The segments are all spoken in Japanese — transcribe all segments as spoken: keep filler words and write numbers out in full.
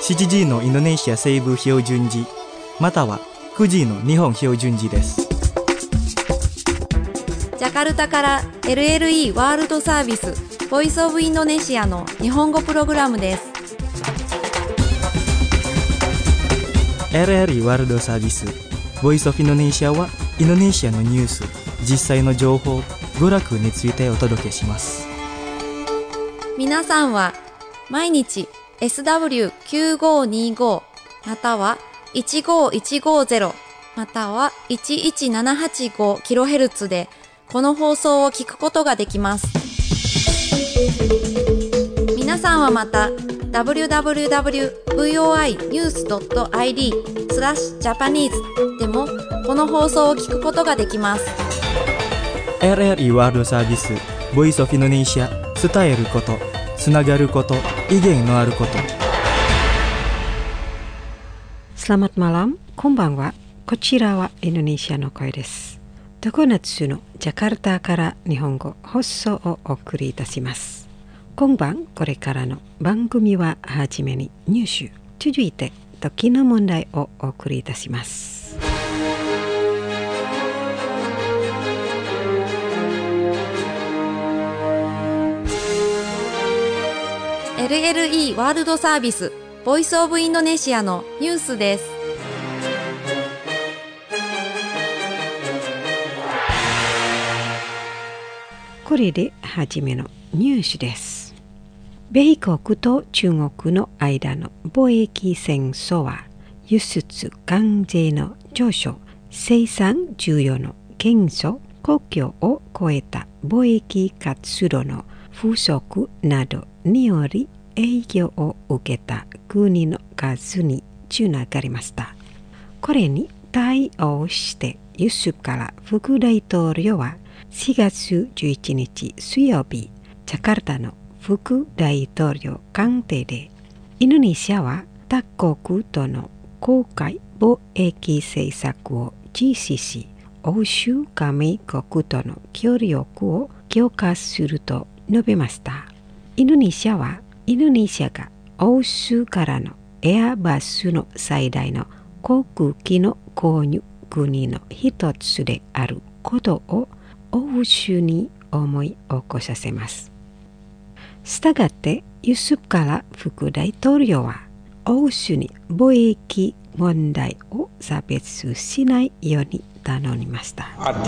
しちじのインドネシア西部標準時またはくじの日本標準時です。 ジャカルタから エルエルイー ワールドサービスボイスオブインドネシアの日本語プログラムです。 エルエルイー ワールドサービスボイスオブインドネシアはインドネシアのニュース、実際の情報、娯楽についてお届けします。 皆さんは毎日 エスダブリューきゅうごにご またはいちごいちごゼロまたはいちいちななはちごキロヘルツ でこの放送を聞くことができます。皆さんはまた ダブリューダブリューダブリュードットブイオーアイニュースドットアイディー スラッシュジャパニーズでもこの放送を聞くことができます。 エルエルイー ワールドサービスボイスオブインドネシア、伝えること、つながること、意見のあること。 Selamat malam, konbanwa. こちらはインドネシアの声です。常夏のジャカルタから日本語放送をお送りいたします。今晩これからの番組ははじめにニュース、続いて時の問題をお送りいたします。 エルエルイー ワールドサービスボイスオブインドネシアのニュースです。 これではじめのニュースです。米国と中国の間の貿易戦争は輸出関税の上昇、生産需要の減少、国境を越えた貿易活動の不足などにより影響を受けた国の数につながりました。これに対応してユスフから副大統領はしがつじゅういちにち水曜日、ジャカルタの副大統領官邸でインドネシアは他国との公開貿易政策を実施し、欧州加盟国との協力を強化すると述べました。インドネシアはインドネシアが欧州からのエアバスの最大の航空機の購入国の一つであることを欧州に思い起こさせます。したがってユスフから副大統領は欧州に貿易問題を差別しないように頼みました。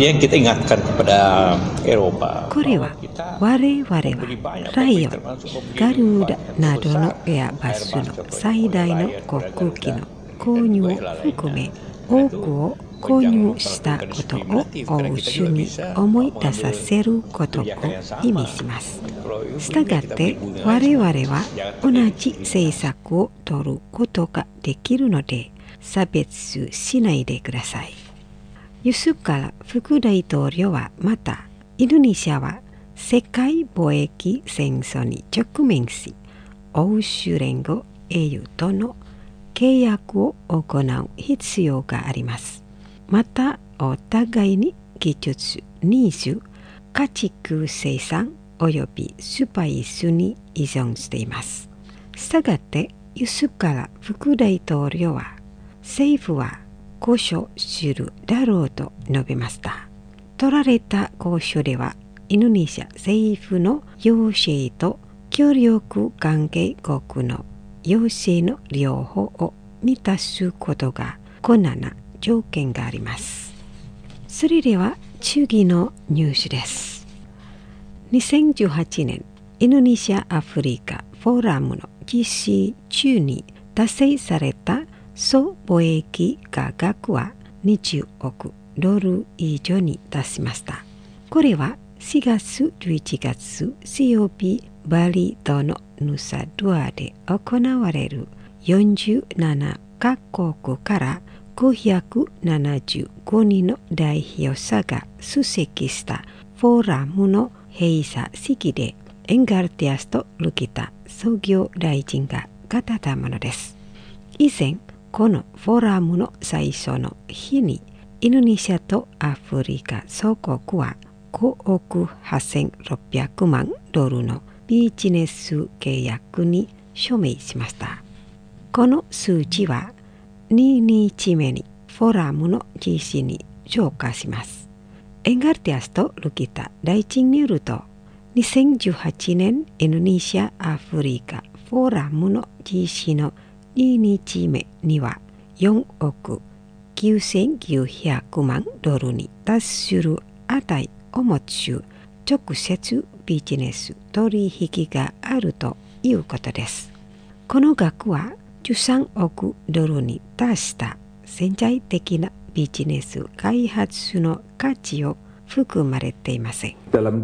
これは我々はライオン、ガルーダなどのエアバスの最大の航空機の購入を含め多くを購入したことを欧州に思い出させることを意味します。したがって我々は同じ政策を取ることができるので差別しないでください。ユスフから副大統領はまたインドネシアは世界貿易戦争に直面し、欧州連合 エーユー との契約を行う必要があります。またお互いに技術、ニーズ、家畜生産およびスパイスに依存しています。したがってユスフから副大統領は政府は交渉するだろうと述べました。取られた交渉ではインドネシア政府の要請と協力関係国の要請の両方を満たすことが困難な条件があります。それでは次のニュースです。にせんじゅうはちねんインドネシア・アフリカフォーラムの実施中に達成された総貿易価格はにじゅうおくドル以上に達しました。これはしがつじゅういちがつ水曜日バリ島のヌサドゥアで行われるよんじゅうななかこくからごひゃくななじゅうごにんの代表者が出席したフォーラムの閉鎖式でエンガルティアスとルキタ創業大臣が語ったものです。以前このフォーラムの最初の日にインドネシアとアフリカ総国はごおくはっせんろっぴゃくまんドルのビジネス契約に署名しました。 この数値はににちめにフォーラムの実施に消化します。エンガルティアスとルキタ大臣によると、にせんじゅうはちねんインドネシア・アフリカフォーラムの実施のににちめにはよんおくきゅうせんきゅうひゃくまんドルに達する値を持つ直接ビジネス取引があるということです。この額はじゅうさんおくドルに達した潜在的なビジネス開発の価値を含まれていません。この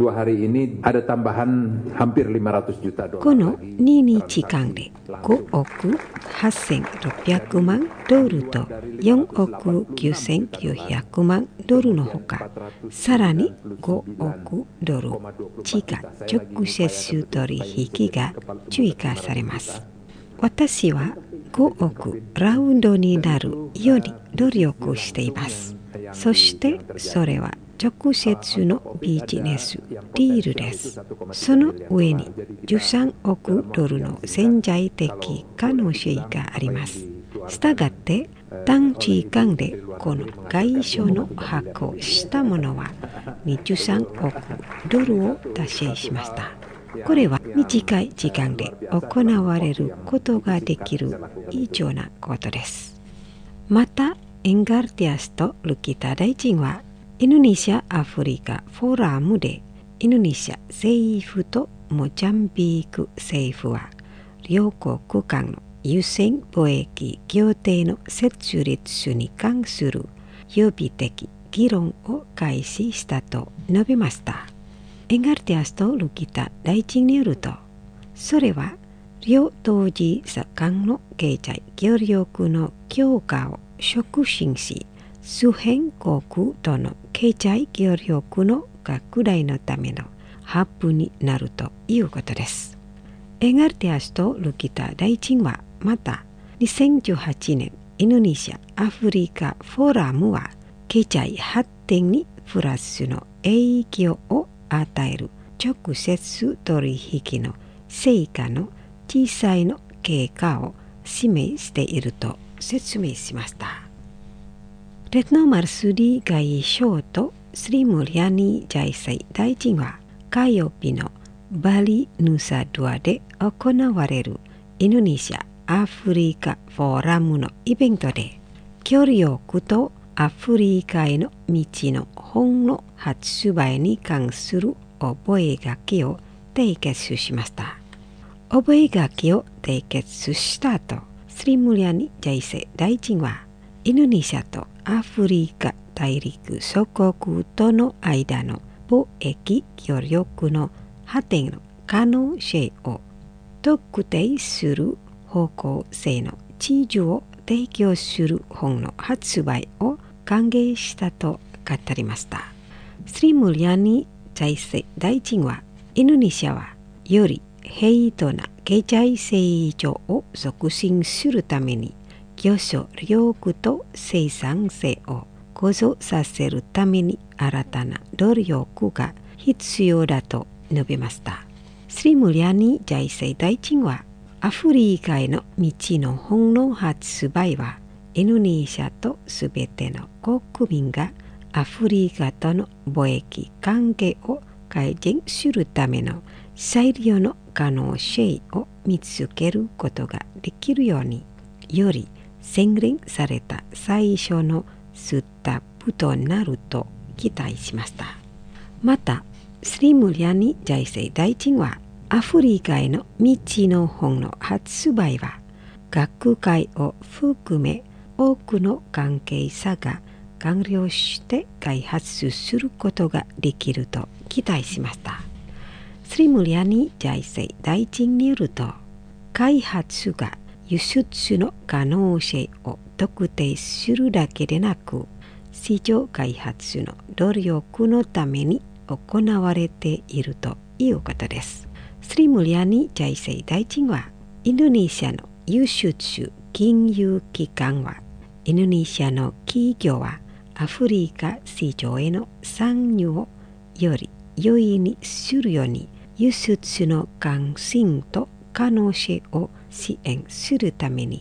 ににちかんでごおくはっせんろっぴゃくまんドルとよんおくきゅうせんきゅうひゃくまんドルのほか、さらにごおくドル地価直接取引が追加されます。私はごおくラウンドになるように努力しています。そしてそれは直接のビジネスディールです。その上にじゅうさんおくドルの潜在的可能性があります。したがって短時間でこの外商の発行したものはにじゅうさんおくドルを達成しました。これは短い時間で行われることができる異常なことです。またエンガルティアスとルキタ大臣はインドネシア・アフリカフォーラムでインドネシア政府とモジャンビーク政府は両国間の優先貿易協定の設立に関する予備的議論を開始したと述べました。エンガルティアスとルキタ大臣によると、それは両当事者間の経済協力の強化を促進し、周辺国との経済協力の拡大のためのハブになるということです。エンガルティアスとルキタ大臣はまたにせんじゅうはちねんインドネシア・アフリカフォーラムは経済発展にプラスの影響を与える直接取引の成果の小さいの経過を示していると説明しました。レトノ・マルスディ外相とスリムリアニ・ジャイセイ大臣は火曜日のバリ・ヌサドゥアで行われるインドネシア・アフリカフォーラムのイベントで協力とアフリカへの道の本の発売に関する覚書を締結しました。覚書を締結した後、スリムリアニ・ジャイセイ大臣はインドネシアとアフリカ大陸諸国との間の貿易協力の発展の可能性を特定する方向性の地図を提供する本の発売を歓迎したと語りました。スリムリアニ・ジャイセイ大臣はインドネシアはより平等な経済成長を促進するために競争力と生産性を向上させるために新たな努力が必要だと述べました。スリムリアニ・ジャイセイ大臣はアフリカへの道の本の発売はインドネシアとすべての国民がアフリカとの貿易関係を改善するための最良の可能性を見つけることができるように、より洗練された最初のスタップとなると期待しました。また、スリムリアニ・ジャイセイ大臣はアフリカへの道の本の発売は学会を含め多くの関係者が完了して開発することができると期待しました。スリムリアニ・ジャイセイ大臣によると、開発が輸出の可能性を特定するだけでなく、市場開発の努力のために行われているということです。スリムリアニ・ジャイセイ大臣は、インドネシアの輸出金融機関は、インドネシアの企業はアフリカ市場への参入をより容易にするように、輸出の関心と可能性を支援するために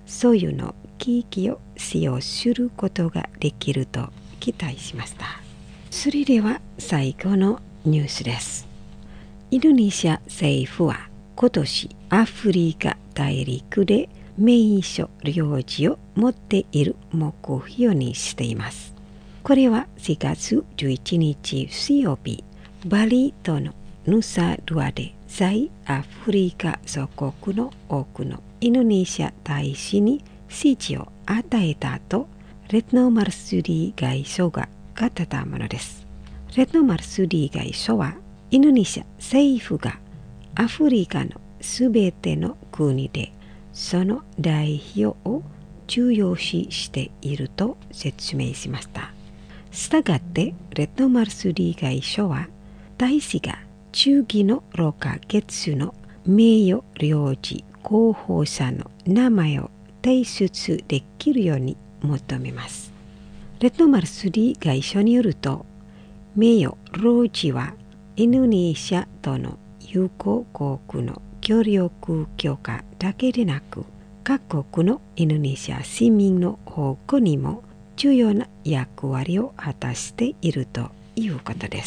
そういうの機器を使用することができると期待しました。それでは最後のニュースです。インドネシア政府は今年アフリカ大陸で名所領事を持っている目標にしています。これはしがつじゅういちにち水曜日、バリ島のヌサドゥアで在アフリカ諸国の多くのインドネシア大使に指示を与えたとレッノ・マルスディ外相が語ったものです。レッノ・マルスディ外相はインドネシア政府がアフリカのすべての国でその代表を重要視していると説明しました。したがってレッノ・マルスディ外相は大使が中期のろっかげつの名誉領事候補者の名前を提出できるように求めます。レッノ・マルスディ外相によると、名誉領事はインドネシアとの友好国の協力強化だけでなく、各国のインドネシア市民の保護にも重要な役割を果たしているということです。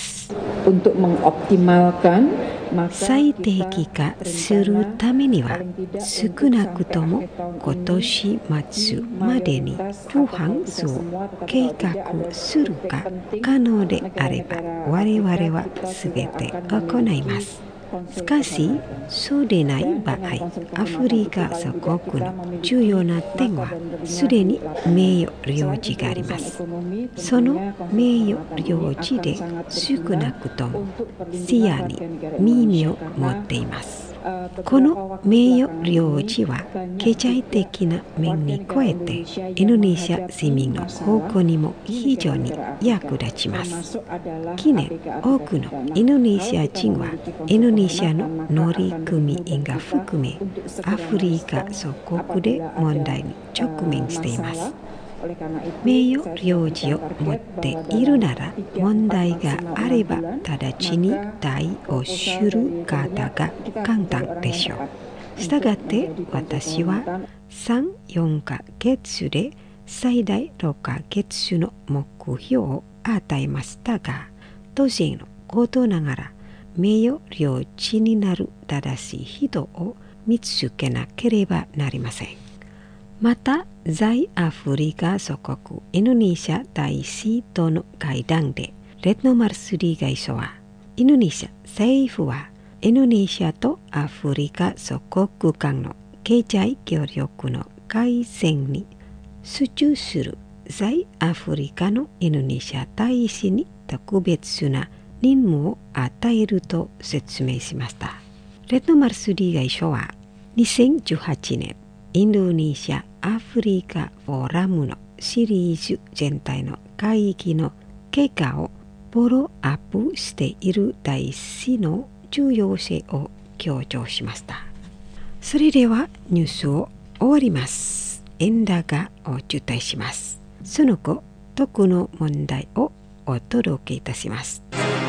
最適化するためには少なくとも今年末までにフランスを計画するか可能であれば我々は全て行います。しかし、そうでない場合、アフリカ諸国の重要な点はすでに名誉領事があります。その名誉領事で少なくとも視野に耳を持っています。この名誉領事は経済的な面に加えてインドネシア市民の保護にも非常に役立ちます。近年多くのインドネシア人はインドネシアの乗組員が含めアフリカ諸国で問題に直面しています。名誉領事を持っているなら問題があれば直ちに対応する方が簡単でしょう。したがって私はさん、よんかげつで最大ろっかげつの目標を与えましたが、当然のことながら名誉領事になる正しい人を見つけなければなりません。また、在アフリカ諸国インドネシア大使との会談で、レッノ・マルスディ外相は、インドネシア政府はインドネシアとアフリカ諸国間の経済協力の改善に集中する在アフリカのインドネシア大使に特別な任務を与えると説明しました。レッノ・マルスディ外相は、にせんじゅうはちねん、インドネシア・アフリカフォーラムのシリーズ全体の会議の結果をフォローアップしている大使の重要性を強調しました。それではニュースを終わります。円高を中退します。その後、特の問題をお届けいたします。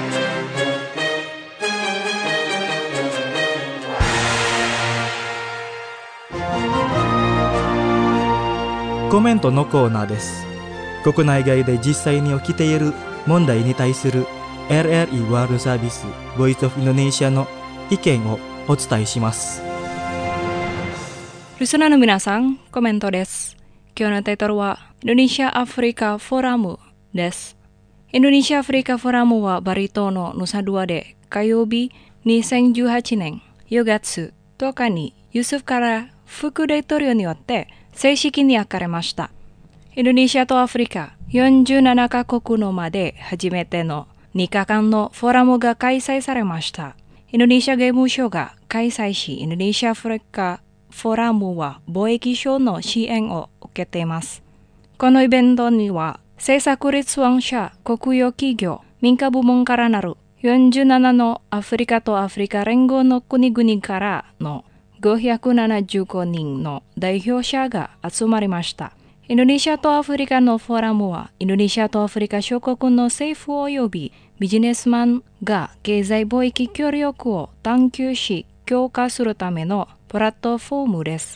コメントのコーナーです。国内外で実際に起きている問題に対する エルエルイー ワールドサービス Voice of Indonesia の意見をお伝えします。 リスナーの皆さん、コメントです。今日のタイトルはインドネシア・アフリカ・フォーラムです。インドネシア・アフリカ・フォーラムはバリ島のヌサドゥアで火曜日にせんじゅうはちねんよがつとおかにユスフから副大統領によって正式に開かれました。インドネシアとアフリカよんじゅうななかこくのまで初めてのにかかんのフォーラムが開催されました。インドネシア外務省が開催し、インドネシア・アフリカフォーラムは貿易省の支援を受けています。このイベントには政策立案者、国有企業、民間部門からなるよんじゅうななのアフリカとアフリカ連合の国々からのごひゃくななじゅうごにんの代表者が集まりました。インドネシアとアフリカのフォーラムは、インドネシアとアフリカ諸国の政府及びビジネスマンが経済貿易協力を探求し強化するためのプラットフォームです。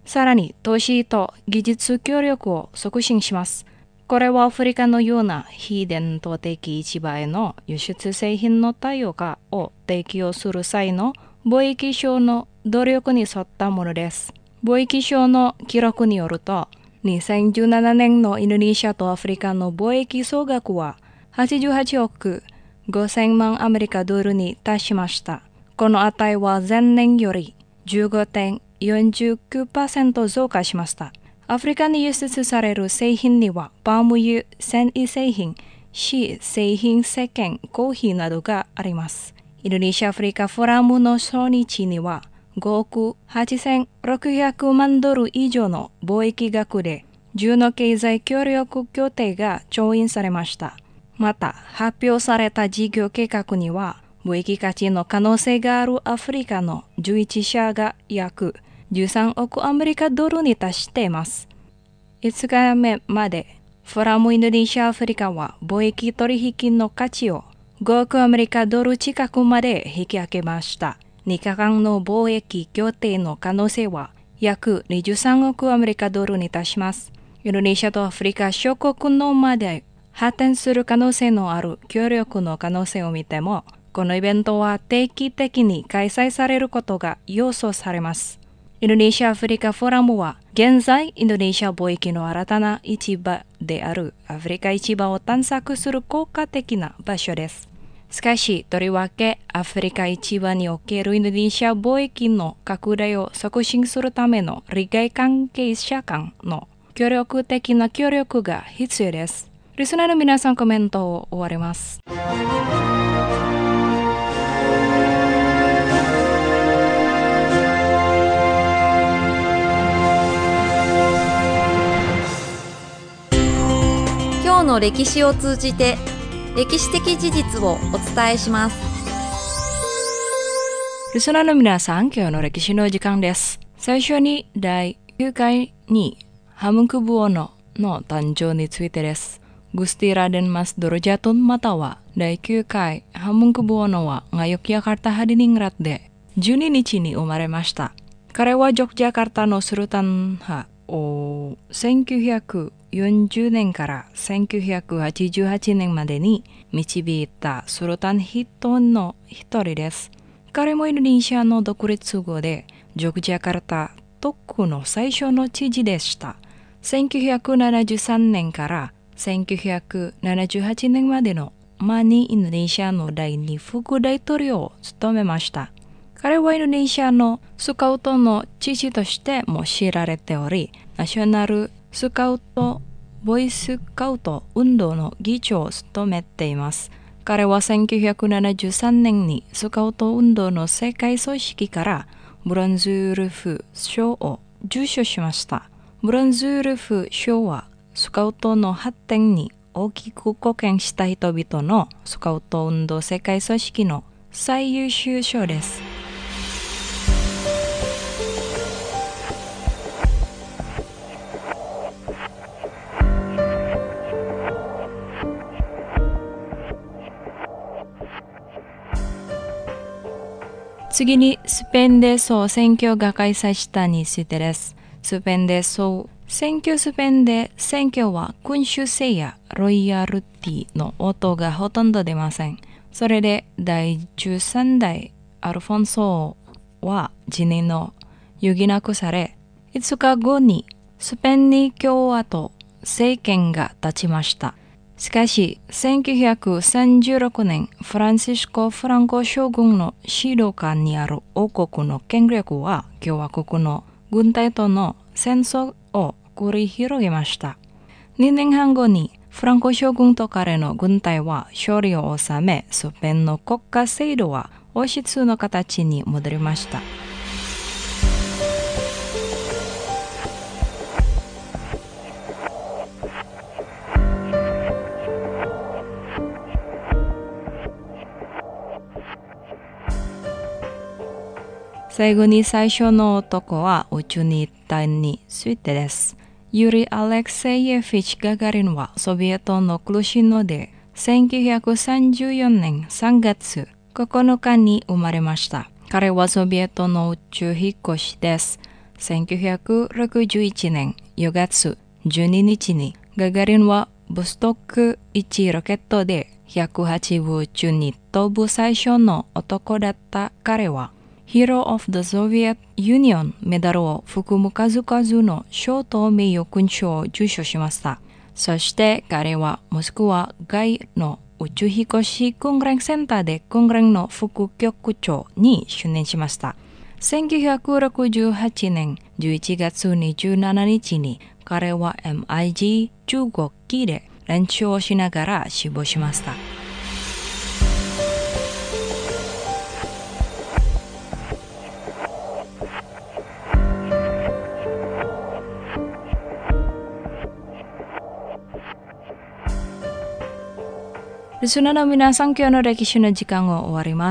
さらに投資と技術協力を促進します。これはアフリカのような非伝統的市場への輸出製品の多様化を提供する際の貿易省の努力に沿ったものです。貿易省の記録によると、にせんじゅうななねんのインドネシアとアフリカの貿易総額ははちじゅうはちおくごせんまんアメリカドルに達しました。この値は前年より じゅうごてんよんじゅうきゅうパーセント 増加しました。アフリカに輸出される製品にはパーム油、繊維製品、紙製品、石鹸、コーヒーなどがあります。インドネシア・アフリカフォーラムの初日にはごおくはっせんろっぴゃくまんドル以上の貿易額でじゅうの経済協力協定が調印されました。また発表された事業計画には貿易価値の可能性があるアフリカのじゅういちしゃが約じゅうさんおくアメリカドルに達しています。いつかめまでフォーラムインドネシア・アフリカは貿易取引の価値をごおくアメリカドル近くまで引き上げました。にかかんの貿易協定の可能性は約にじゅうさんおくアメリカドルに達します。インドネシアとアフリカ諸国のまで発展する可能性のある協力の可能性を見ても、このイベントは定期的に開催されることが予想されます。インドネシア・アフリカフォーラムは現在インドネシア貿易の新たな市場であるアフリカ市場を探索する効果的な場所です。しかし、とりわけアフリカ市場におけるインドネシア貿易の拡大を促進するための利害関係者間の協力的な協力が必要です。リスナーの皆さん、コメントを終わります。 今日の歴史を通じて歴史的事実をお伝えします。 リスナーの皆さん、今日の歴史の時間です。最初にだいきゅうかいにハムンクブオノの誕生についてです。Gusti Raden Mas Dorojatunまたはだいきゅうかいハムンクブオノはがヨキヤカルタハディニングラットでじゅうににちに生まれました。彼はジョクジャカルタのスルタン派をせんきゅうひゃくよんじゅうねんからせんきゅうひゃくはちじゅうはちねんまでに導いたスルタン筆頭の一人です。彼もインドネシアの独立後でジョクジャカルタ特区の最初の知事でした。せんきゅうひゃくななじゅうさんねんからせんきゅうひゃくななじゅうはちねんまでの間にインドネシアのだいに副大統領を務めました。彼はインドネシアのスカウトの父としても知られており、ナショナルスカウトボイスカウト運動の議長を務めています。彼はせんきゅうひゃくななじゅうさんねんにスカウト運動の世界組織からブロンズウルフ賞を受賞しました。ブロンズウルフ賞はスカウトの発展に大きく貢献した人々のスカウト運動世界組織の最優秀賞です。次にスペインで総選挙が開催したについてです。スペインで総選挙スペインで選挙は君主制やロイヤルティの音がほとんど出ません。それでだいじゅうさんだいアルフォンソは辞任を余儀なくされ、いつかごにスペインに共和党政権が立ちました。しかし、せんきゅうひゃくさんじゅうろくねん、フランシスコ・フランコ将軍の指導下にある王国の権力は共和国の軍隊との戦争を繰り広げました。にねんはんごにフランコ将軍と彼の軍隊は勝利を収め、スペインの国家制度は王室の形に戻りました。最後に最初の男は宇宙に行ったについてです。ユリ・アレクセイエフィチ・ガガリンはソビエトのクルシノでせんきゅうひゃくさんじゅうよねんさんがつここのかに生まれました。彼はソビエトの宇宙飛行士です。 せんきゅうひゃくろくじゅういちねんよがつじゅうににちにガガリンはボストックいちロケットでひゃくはちぶ中に飛ぶ最初の男だった彼はHero of the Soviet Union メダルを含む数々の賞と名誉勲章を受賞しました。そして彼はモスクワ外の宇宙飛行士訓練センターで訓練の副局長に就任しました。せんきゅうひゃくろくじゅうはちねんじゅういちがつにじゅうしちにちに彼は エムアイジーじゅうご 機で練習をしながら死亡しました。リスナーの皆さん、今日の歴史の時間を終わります。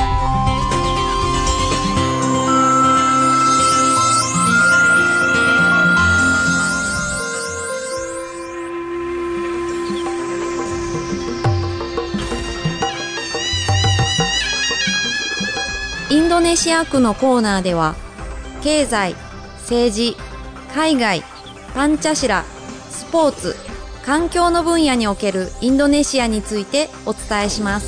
インドネシア区のコーナーでは、経済、政治、海外、パンチャシラ、スポーツ、環境の分野におけるインドネシアについてお伝えします。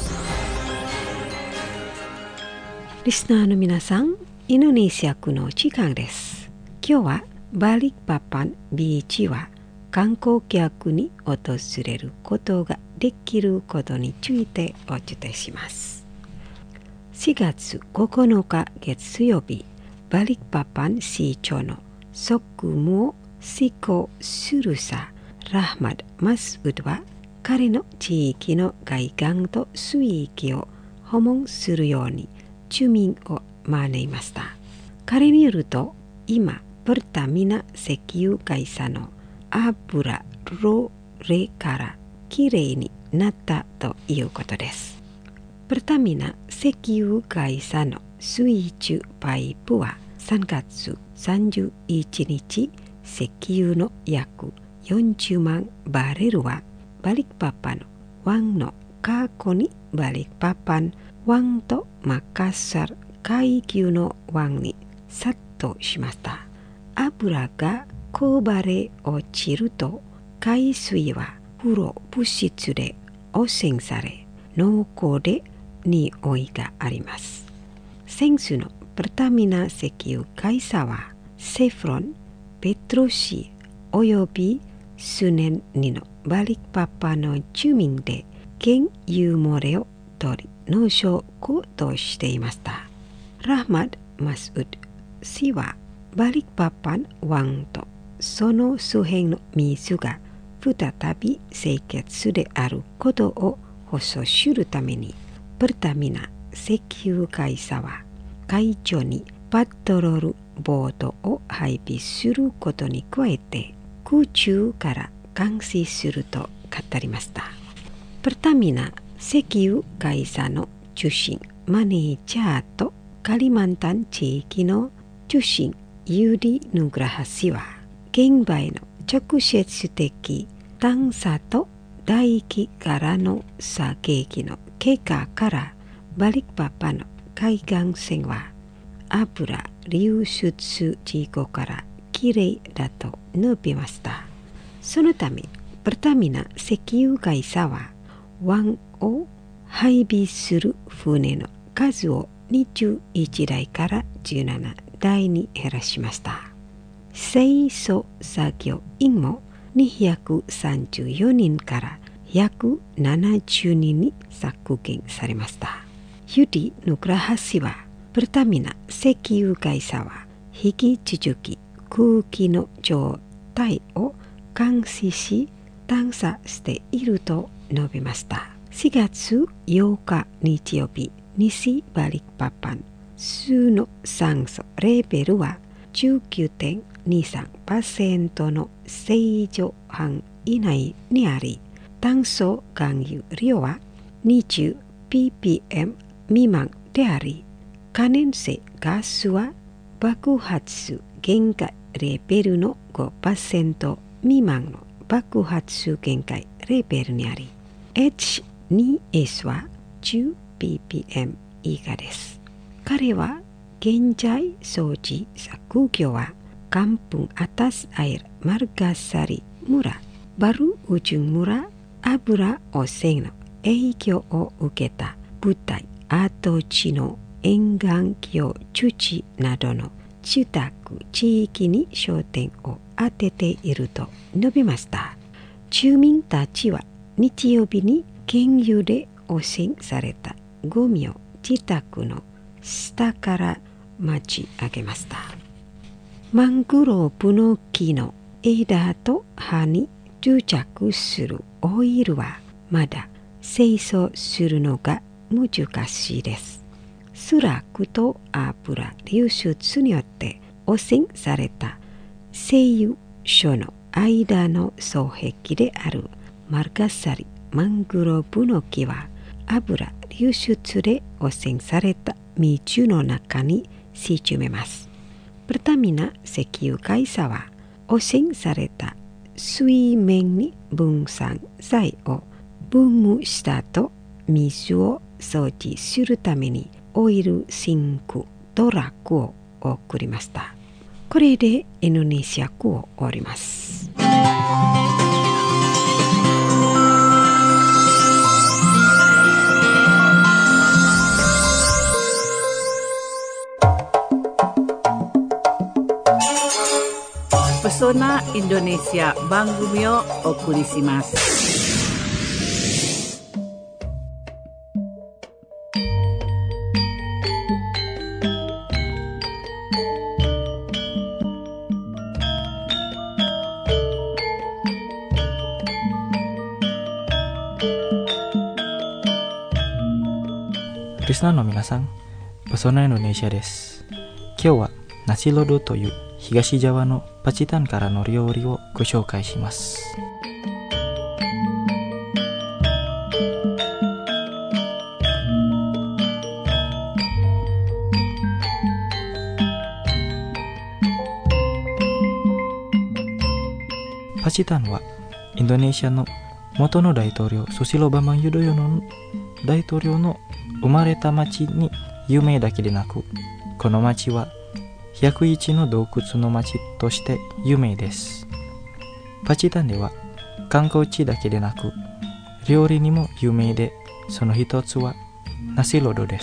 リスナーの皆さん、インドネシア区の時間です。今日はバリパパンビーチは観光客に訪れることができることについてお伝えします。しがつここのか月曜日、バリパパン市長の職務を施行する際、ラハマド・マスウドは彼の地域の外観と水域を訪問するように住民を招いました。彼によると、今、プルタミナ石油会社のアブラロレからきれいになったということです。プルタミナ石油会社の水中パイプはさんがつさんじゅういちにち、石油の約よんじゅうまんバレルはバリッパパン湾の過去にバリッパパン湾とマカッサル海峡の湾に殺到しました。油がこぼれ落ちると海水はフロ物質で汚染され濃厚で匂いがあります。先週のプルタミナ石油会社はセフロン、ペトロシおよび数年にのバリッパパの住民で原油漏れを取り農食としていました。ラハマド・マスウド氏はバリッパパン湾とその周辺の水が再び清潔であることを保証するためにプルタミナ石油会社は海上にパトロールボートを配備することに加えて空中から監視すると語りました。プルタミナ石油会社の中心マネージャーとカリマンタン地域の中心ユーディ・ヌグラハ氏は現場への直接的探査と大気からの射撃の結果からバリッパパの海岸線は油流出事故からきれいだと述べました。そのためプルタミナ石油会社は湾を配備する船の数をにじゅういちだいからじゅうななだいに減らしました。清掃作業員もにひゃくさんじゅうよにんからひゃくななじゅうにんに削減されました。ユディ・ヌグラハ氏はプルタミナ石油会社は引き続き空気の状態を監視し探査していると述べました。しがつようか日曜日、西バリッパパン数の酸素レベルは じゅうきゅうてんにさんパーセント の正常範囲内にあり、炭素含有量は にじゅうピーピーエム 未満であり、可燃性ガスは爆発限界レベルの ごパーセント 未満の爆発限界レベルにあり、エイチツーエス は じゅうピーピーエム 以下です。彼は現現在掃除作業はKampung Atas Air Margasari Mura Baru Ujung Mura油汚染の影響を受けた部隊跡地の沿岸橋土などの住宅地域に焦点を当てていると述べました。住民たちは日曜日に県有で汚染されたゴミを自宅の下から持ち上げました。マングローブの木の枝と葉に付着するオイルはまだ清掃するのが難しいです。スラックと油流出によって汚染された製油所の間の双壁であるマルガサリマングローブの木は油流出で汚染された水の中に沈めます。Pertamina石油会社は汚染された水面に分散剤を分無した後、水を掃除するためにオイルシンクトラックを送りました。これでインドネシア語を終わります。 Pesona Indonesia Bangumiをお送りします。 リスナーの皆さん、パソナインドネシアです。今日はナシロドという東ジャワのパチタンからの料理をご紹介します。パチタンはインドネシアの元の大統領ソシロバマンユドヨの大統領の生まれた町に有名だけでなく、この町はひゃくいちの洞窟の町として有名です。パチタンでは観光地だけでなく料理にも有名で、その一つはナシロドです。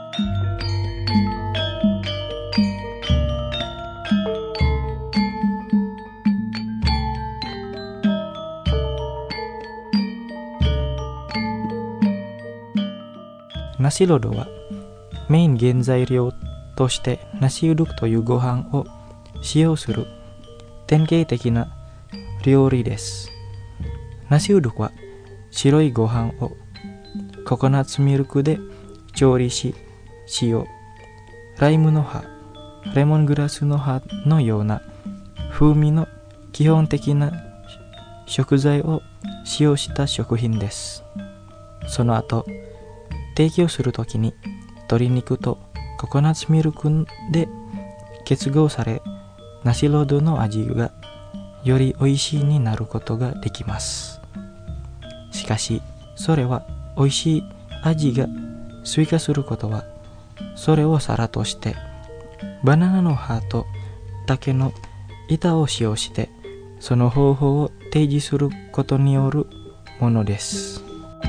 ナシロドはメイン原材料としてナシウドゥクというご飯を使用する典型的な料理です。ナシウドゥクは白いご飯をココナッツミルクで調理し、塩、ライムの葉、レモングラスの葉のような風味の基本的な食材を使用した食品です。その後、提供するときに鶏肉とココナッツミルクで結合され、ナシロドの味がより美味しいになることができます。しかし、それは美味しい味が追加することは、それを皿としてバナナの葉と竹の板を使用して、その方法を提示することによるものです。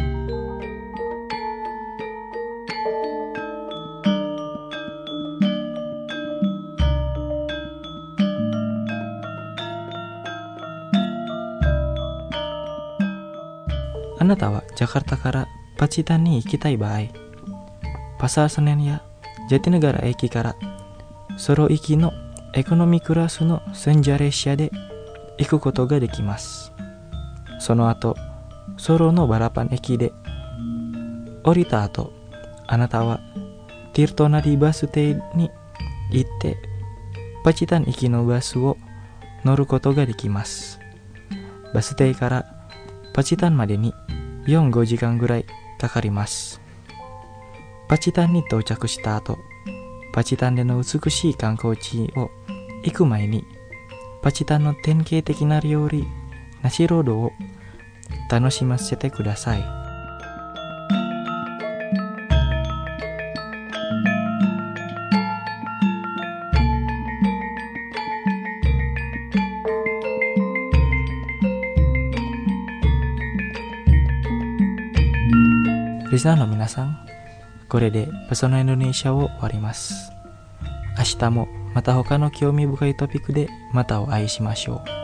あなたはジャカルタからパチタンに行きたい場合、パサーセネンやジャティナガラ駅からソロ行きのエコノミークラスの戦車列車で行くことができます。その後、ソロのバラパン駅で降りた後、あなたはティルトナリバス停に行ってパチタン行きのバスを乗ることができます。バス停からパチタンまでによん、ごじかんぐらいかかります。パチタンに到着した後、パチタンでの美しい観光地を行く前に、パチタンの典型的な料理、ナシロドを楽しませてください。 リスナーの皆さん、これでペソナインドネシアを終わります。明日もまた他の興味深いトピックでまたお会いしましょう。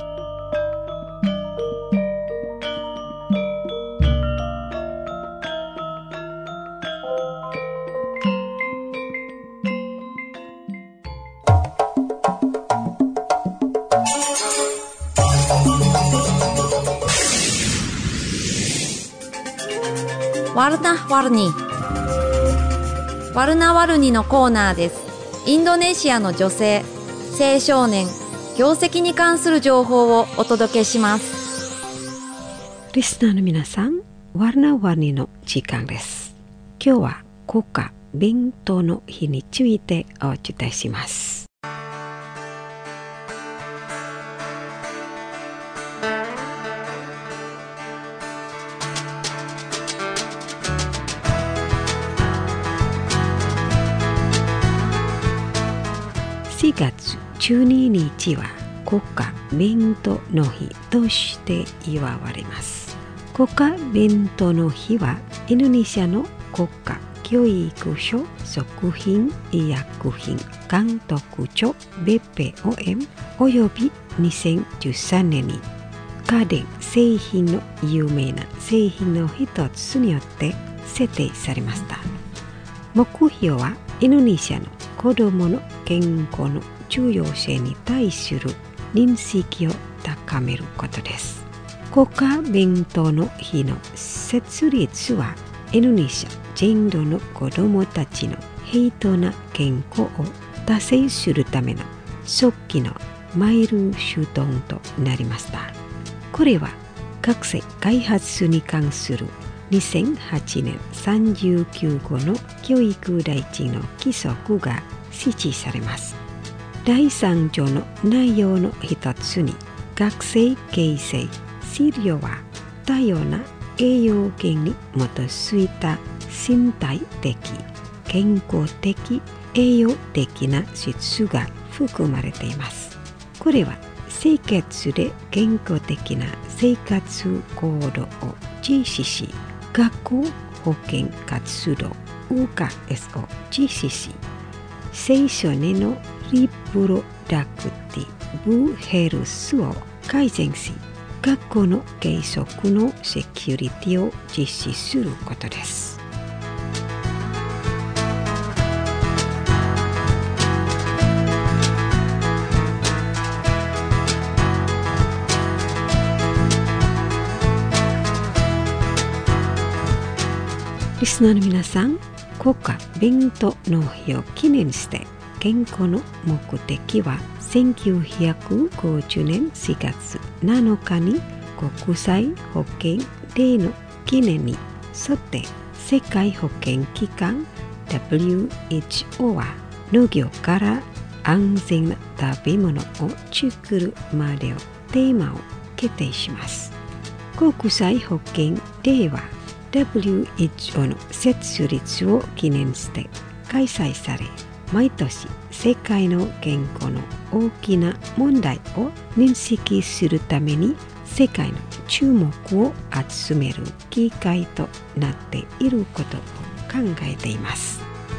ワルナワルニワルナワルニのコーナーです。インドネシアの女性、青少年、業績に関する情報をお届けします。 リスナーの皆さん、ワルナワルニの時間です。今日は国家弁当の日についてお伝えします。しがつじゅうににちは国家弁当の日として祝われます。国家弁当の日はインドネシアの国家教育省食品医薬品監督庁 ビーピーオーエム およびにせんじゅうさんねんに家電製品の有名な製品の一つによって設定されました。目標はインドネシアの子どもの健康の重要性に対する認識を高めることです。国家弁当の日の設立はインドネシア全土の子どもたちの平等な健康を達成するための早期のマイルストーンとなりました。これは学生開発に関するにせんはちねんさんじゅうきゅうごの教育大臣の規則が支持されます。だいさん条の内容の一つに、学生形成飼料は多様な栄養源に基づいた身体的、健康的、栄養的な質が含まれています。これは清潔で健康的な生活行動を実施し、学校保健活動 ユーケーエス を実施し、青少年のリプロダクティブヘルスを改善し、学校の継続のセキュリティを実施することです。リスナーの皆さん、国家弁当の日を記念して健康の目的はせんきゅうひゃくごじゅうねんしがつなのかに国際保健デーの記念に沿って世界保健機関 ダブリューエイチオー は農業から安全な食べ物を作るまでをテーマを決定します。国際保健デーは ダブリューエイチオー の設立を記念して開催され、毎年世界の健康の大きな問題を認識するために世界の注目を集める機会となっていることを考えています。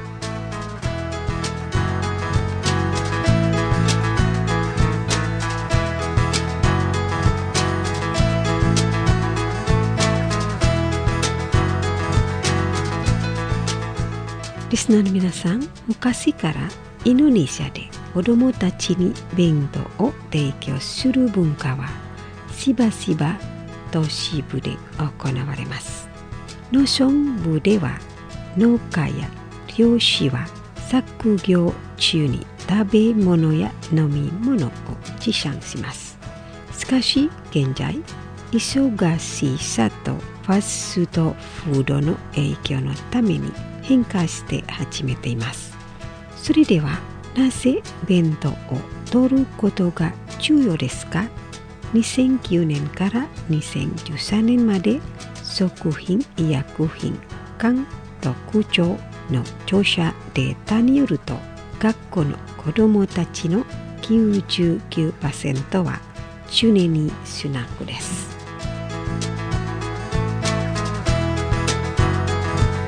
リスナーの皆さん、昔からインドネシアで子どもたちに弁当を提供する文化はしばしば都市部で行われます。農村部では農家や漁師は作業中に食べ物や飲み物を持参します。しかし現在、忙しさとファストフードの影響のために変化して始めています。それではなぜ弁当を取ることが重要ですか？にせんきゅうねんからにせんじゅうさんねんまで食品医薬品監督庁の調査データによると、学校の子どもたちの きゅうじゅうきゅうパーセント は常にスナックです。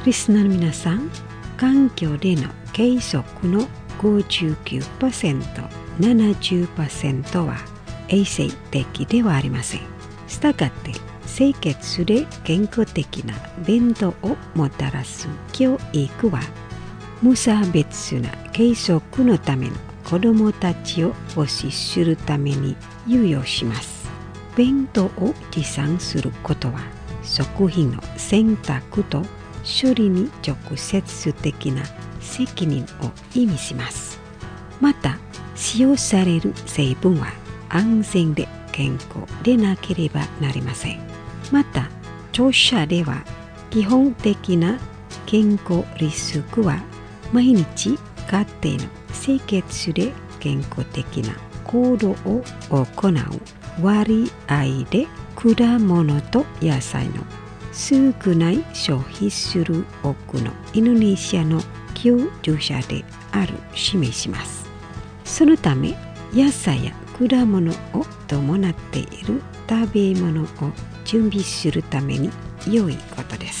リスナーの皆さん、環境での計測の ごじゅうきゅうパーセント、ななじゅっパーセント は衛生的ではありません。したがって清潔で健康的な弁当をもたらす教育は無差別な計測のための子どもたちを保持するために有用します。弁当を持参することは食品の選択と処理に直接的な責任を意味します。また使用される成分は安全で健康でなければなりません。また著者では基本的な健康リスクは毎日家庭の清潔で健康的な行動を行う割合で果物と野菜の少ない消費する多くのインドネシアの居住者である示します。そのため野菜や果物を伴っている食べ物を準備するために良いことです。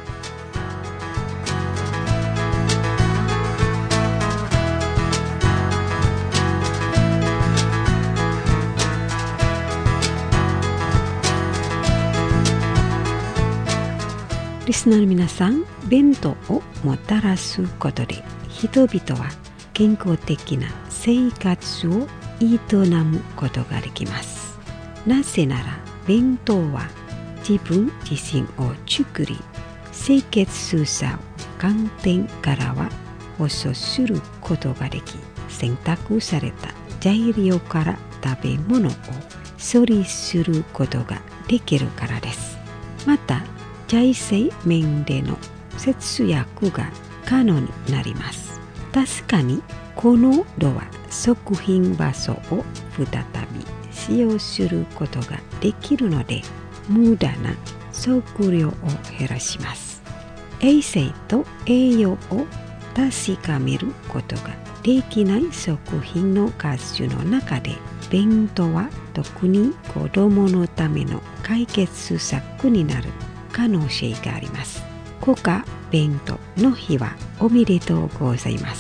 リスナーの皆さん、弁当をもたらすことで人々は健康的な生活を営むことができます。なぜなら弁当は自分自身を作り、清潔さを観点からは保証することができ、選択された材料から食べ物を処理することができるからです。また財政面での節約が可能になります。確かにこの度は食品場所を再び使用することができるので、無駄な食料を減らします。衛生と栄養を確かめることができない食品の数の中で、弁当は特に子どものための解決策になる可能性があります。国家弁当の日はおめでとうございます。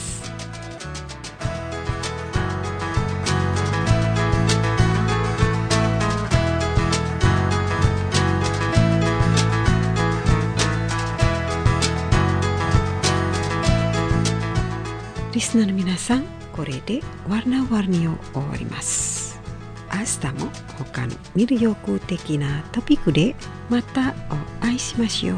リスナーの皆さん、これでワーナーワーニを終わります。明日も他の魅力的なトピックでまたお会いしましょう。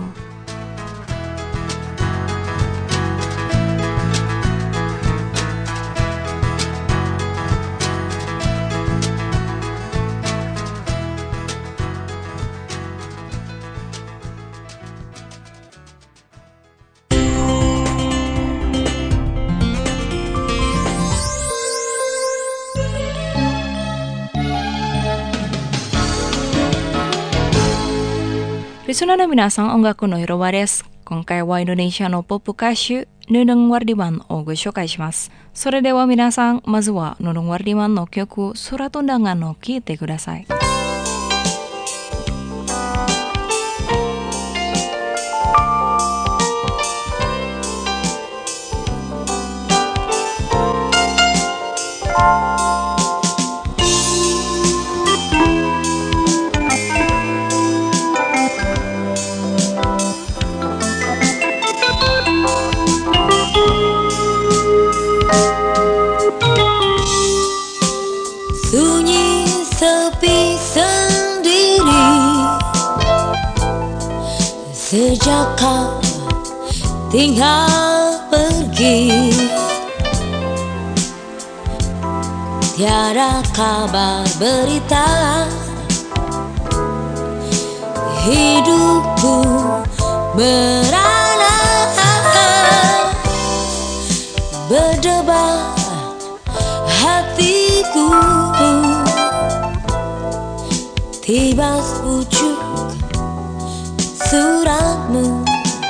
リスナーの皆さん、音楽の広場です。今回はインドネシアのポップ歌手、ヌヌン・ワルディマンをご紹介します。それでは皆さん、まずはヌヌン・ワルディマンの曲、Surat Undanganを聴いてください。 Sejak kau tinggal pergi, tiada kabar berita, hidupku merana, berdebar hatiku, tiba pucuk suratmu,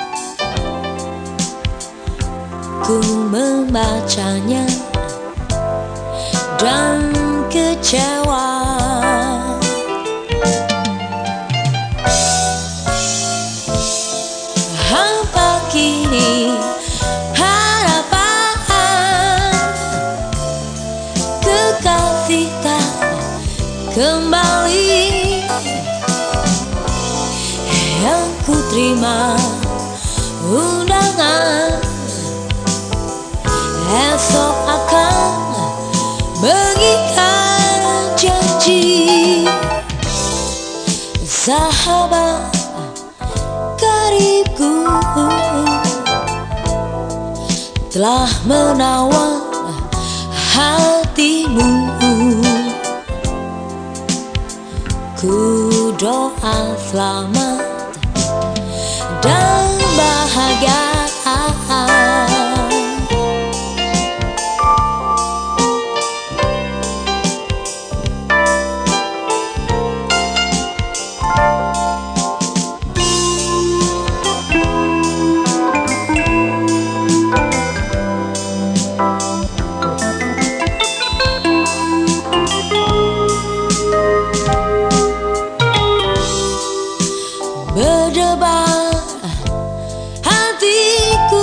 ku membacanya dan kecewa. Hampa terima undangan. Esok akan mengikat janji. Sahabat karibku telah menawan hatimu. Ku doa selamat dan bahagia. Berdebar hatiku,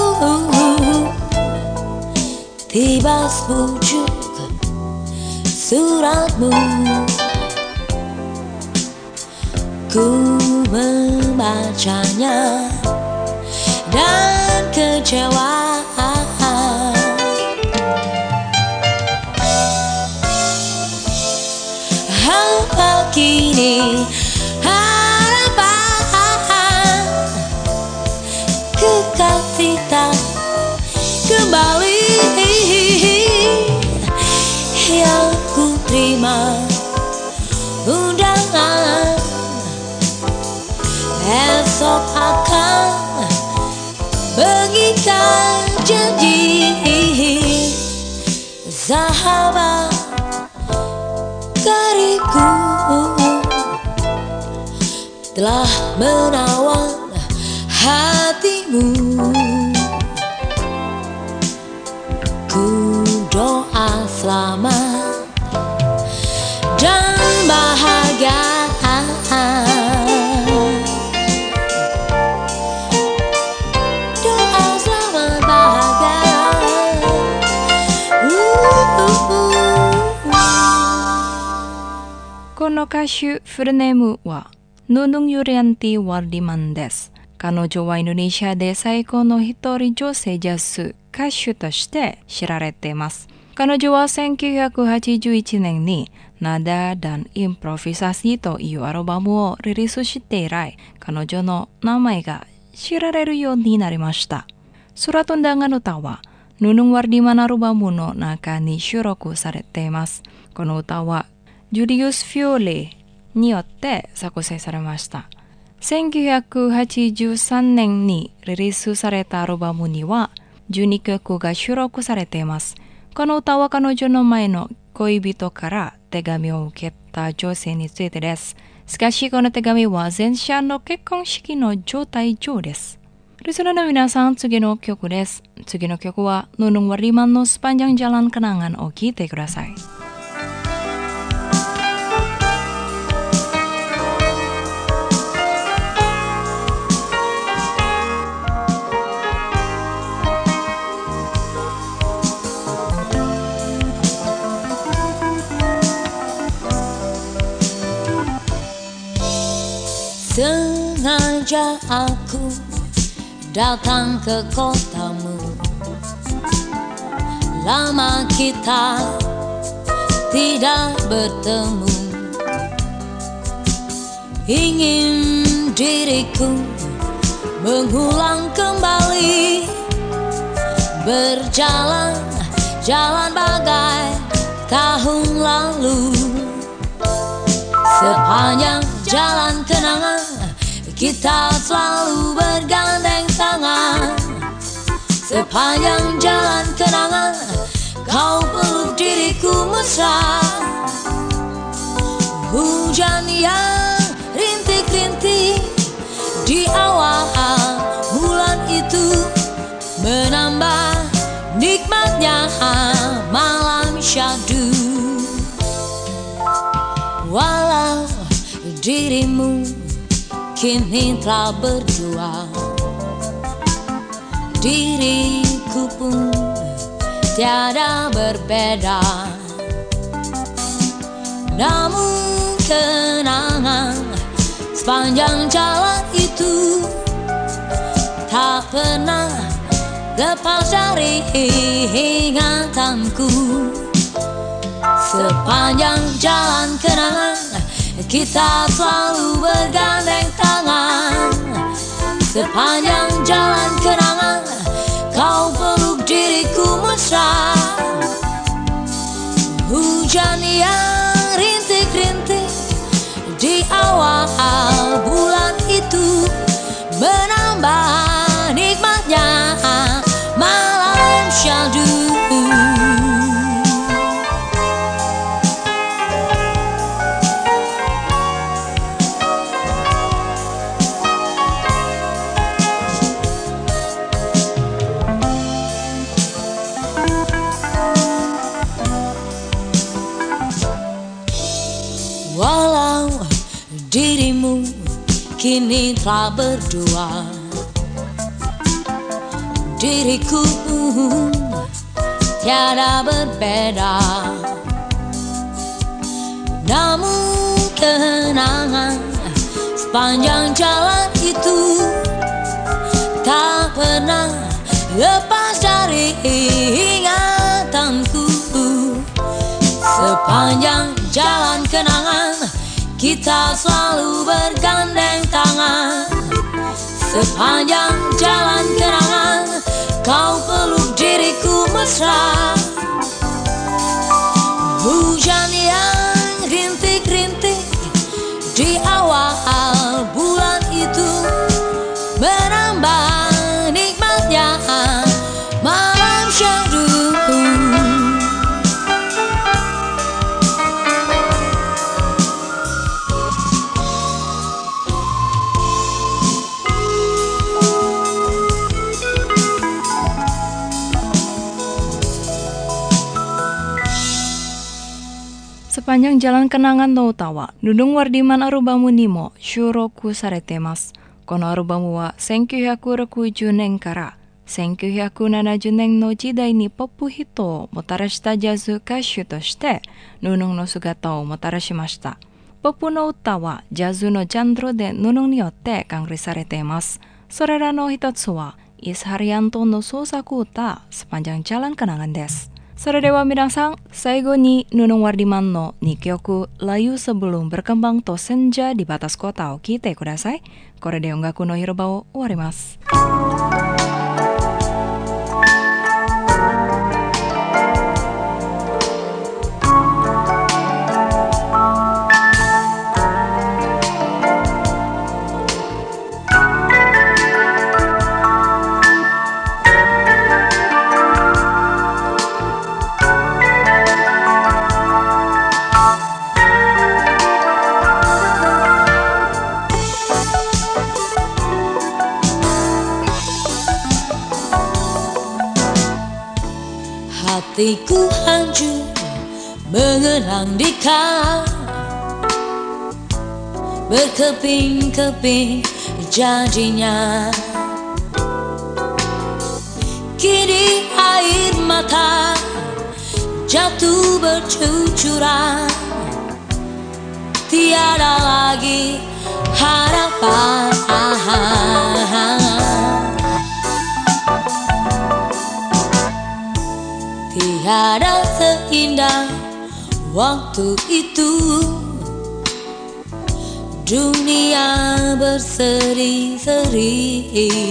tiba sepucuk suratmu. Ku membacanya dan kecewa. Apa kini kekasih tak kembali yang ku terima undangan. Esok akan mengikat janji. Sahabat karibku telah menawan hatimu. Ku doa selamat dan bahagia. Doa selamat bahagia. Kono kasyu furnemu wa Nunung Yurianti Wardiman desu. 彼女はインドネシアで最高の一人女性ジャズ歌手として知られています。彼女はせんきゅうひゃくはちじゅういちねんにNada dan Improvisasi というアルバムをリリースして以来、彼女の名前が知られるようになりました。Surat undangan歌はNunung Wardimanアルバムの中に収録されています。この歌はジュリウス・フィオレによって作成されました。せんきゅうひゃくはちじゅうさんねんにリリースされたアルバムにはじゅうにきょくが収録されています。この歌は彼女の前の恋人から手紙を受けた女性についてです。しかしこの手紙は前者の結婚式の状態上です。リスナーの皆さん、次の曲です。次の曲はNunung WardimanのSepanjang Jalan Kenanganを聴いてください。 Sengaja aku datang ke kotamu. Lama kita tidak bertemu. Ingin diriku mengulang kembali, berjalan jalan bagai tahun lalu. Sepanjang jalan kenangan kita selalu bergandeng tangan. Sepanjang jalan kenangan kau peluk diriku mesra. Hujan yang rintik-rintik di awal bulan itu menambah nikmatnya malam syahdu. Walau dirimu kini telah berdua, diriku pun tiada berbeda. Namun kenangan sepanjang jalan itu tak pernah lepas dari ingatanku. Sepanjang jalan kenangan kita selalu bergandeng tangan. Sepanjang jalan kenangan kau peluk diriku mesra. Hujan yang rintik-rintik di awal bulan itu menambah nikmatnya malam syahdu. Walau dirimu kini telah berdua, diriku tiada berbeda. Namun kenangan sepanjang jalan itu tak pernah lepas dari ingatanku. Sepanjang jalan kenangan kita selalu bergandeng tangan. Sepanjang jalan kenangan kau peluk diriku mesra. Hujan yang rintik-rintik di awal bulan itu menambah nikmatnya malam syahdu. Sepanjang jalan kenangan no utawa, Nunung Wardiman arubamu nimo, shuroku saretemasu. Kono arubamu waせんきゅうひゃくろくじゅうねんからせんきゅうひゃくななじゅうねんの時代にポップヒットをもたらしたジャズ歌手として、ヌヌンの姿をもたらしました。ポップの歌はジャズのジャンルでヌヌンによって管理されています。それらの一つは、Is Haryantoの創作歌、sepanjang jalan kenanganです。それでは皆さん、最後にヌヌンワルディマンのにきょく、Layu Sebelum Berkembang to Senja di Batas Kotaを聴いてください。これで音楽の広場を終わります。 Hatiku hancur mengenang dikau, berkeping-keping jadinya. Kini air mata jatuh bercucuran, tiada lagi harapan. Tiada seindah waktu itu, dunia berseri-seri,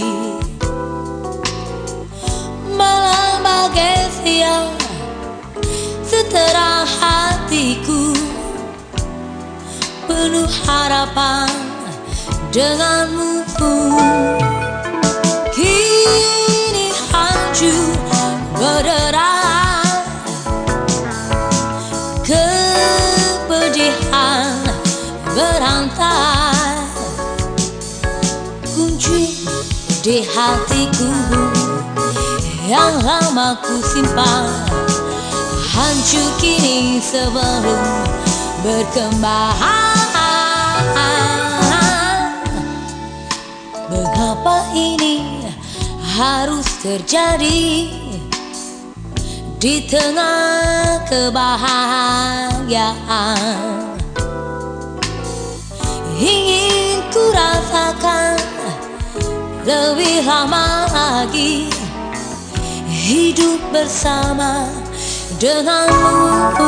malam bagai siang seterang hatiku, penuh harapan denganmu. Kini hancur berderai, kepedihan berantai, kunci di hatiku yang lama ku simpan, hancur kini sebelum berkembang. Mengapa ini harus terjadi di tengah kebahagiaan? Ingin ku rasakan lebih lama lagi hidup bersama denganmu.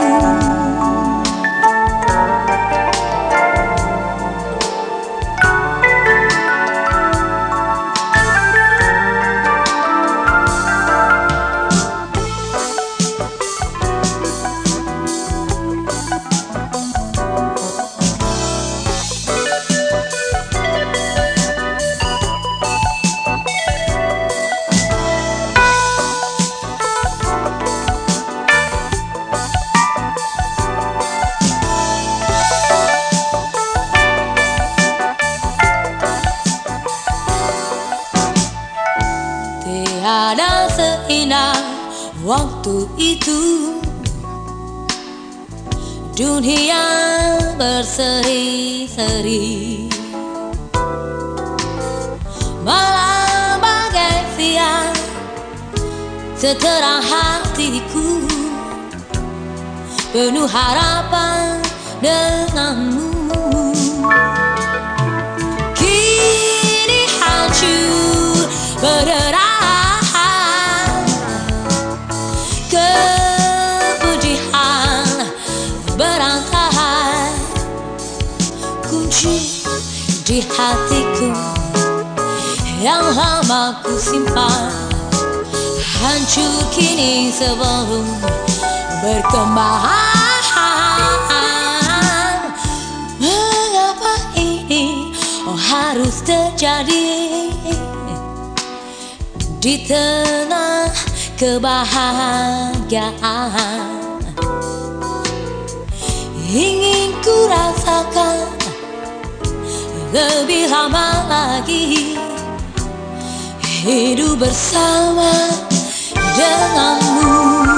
Tiada seindah waktu itu, dunia berseri-seri, malam bagai siang seterang hatiku, penuh harapan denganmu. Kini hancur berderai, kunci di hatiku yang lama ku simpan hancur kini sebelum berkembang. Mengapa ini oh harus terjadi di tengah kebahagiaan? Ingin ku rasakan lebih lama lagi hidup bersama denganmu.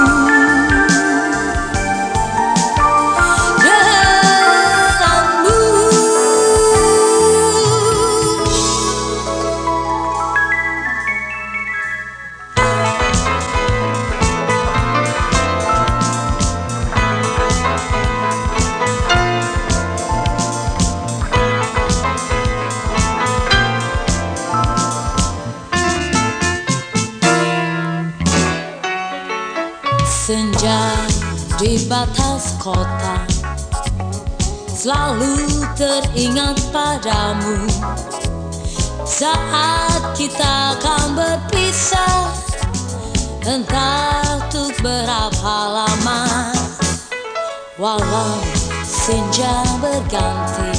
Senja di batas kota selalu teringat padamu. Saat kita akan berpisah, entah untuk berapa lama. Walau senja berganti,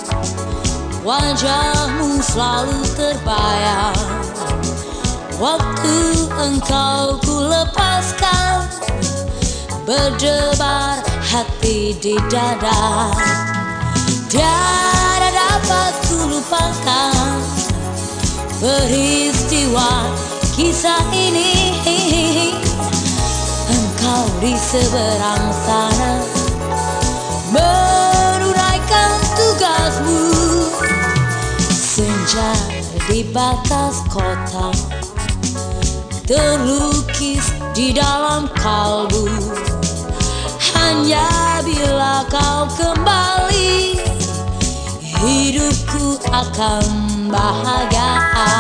wajahmu selalu terbayang. Waktu engkau ku lepaskan, berdebar hati di dada. Tiada dapat ku lupakan peristiwa kisah ini. Engkau di seberang sana menunaikan tugasmu. Senja di batas kota terlukis di dalam kalbu. Hanya bila kau kembali, hidupku akan bahagia.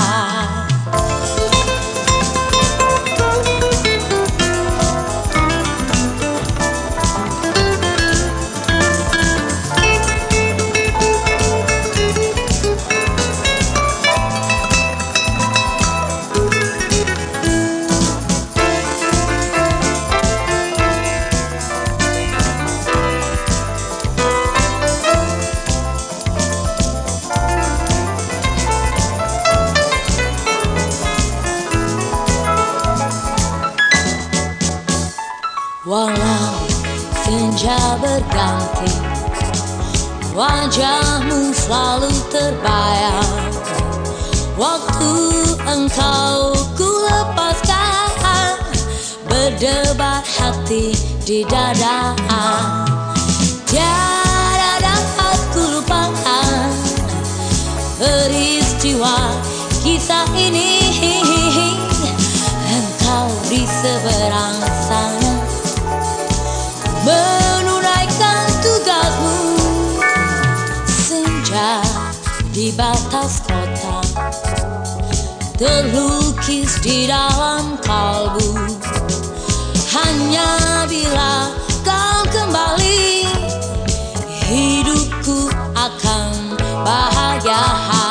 Walau senja berganti, wajahmu selalu terbayang. Waktu engkau ku lepaskan, berdebar hati di dada. Tiada dapat ku lupakan peristiwa kisah ini. Engkau di seberang sana menunaikan tugasmu. Senja di batas kota terlukis di dalam kalbu. Hanya bila kau kembali, hidupku akan bahagia.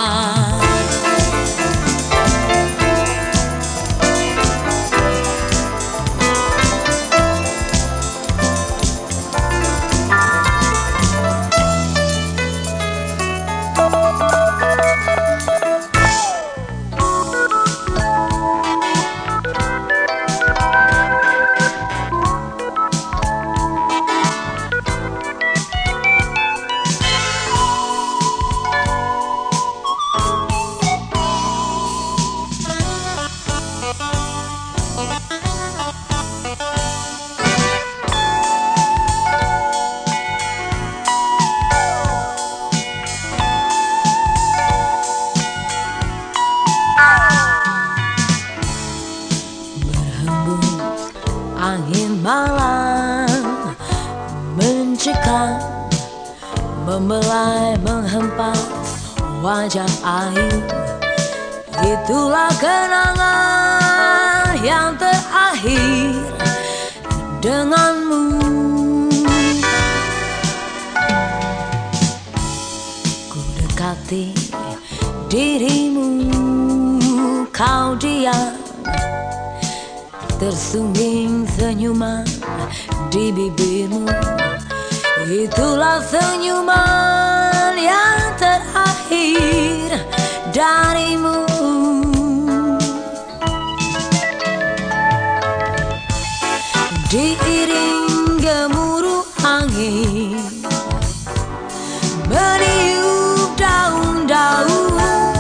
Angin malam mencekam, membelai, menghempas wajah air. Itulah kenangan yang terakhir denganmu. Ku dekati dirimu, kau diam, tersungging senyuman di bibirmu. Itulah senyuman yang terakhir darimu. Diiring gemuruh angin, meniup daun-daun,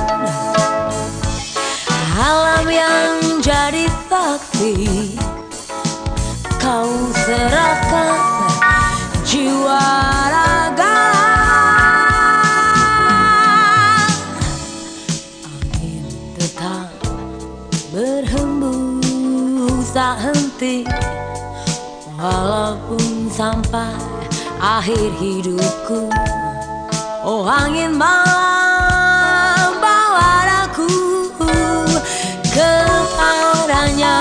alam yang jadi saksi, kau serahkan jiwa raga. Angin tetap berhembus tak henti, walaupun sampai akhir hidupku. Oh angin malam, bawa aku kepadanya.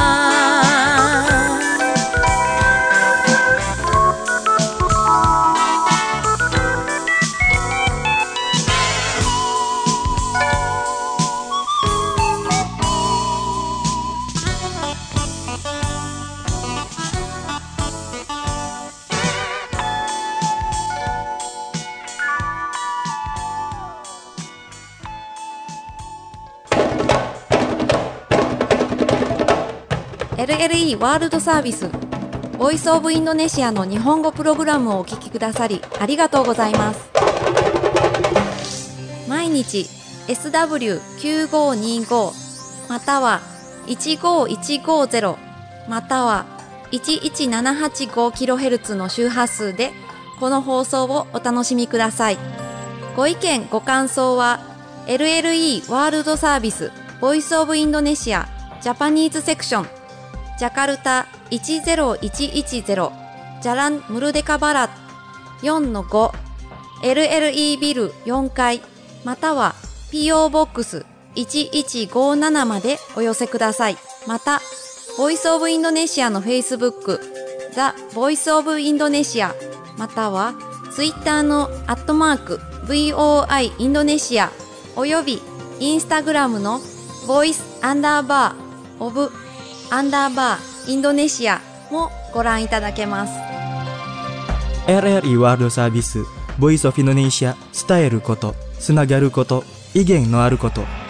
エルエルイー ワールドサービスボイスオブインドネシアの日本語プログラムをお聞きくださりありがとうございます。毎日 エスダブリューきゅうごにご またはいちごいちごゼロまたはいちいちななはちごキロヘルツ の周波数でこの放送をお楽しみください。ご意見ご感想は エルエルイー ワールドサービスボイスオブインドネシアジャパニーズセクションジャカルタいちゼロいちいちゼロジャランムルデカバラ よんのご エルエルイー ビルよんかいまたは ピーオー ボックスいちいちごななまでお寄せください。また、ボイスオブインドネシアの Facebook、ザ・ボイスオブインドネシア、または Twitter のアットマーク ブイオーアイ インドネシアおよび Instagram のボイスアンダーバーオブアンダーバーインドネシアもご覧いただけます。 エルエルイー ワールドサービスボイスオフインドネシア伝えること、つながること、意見のあること、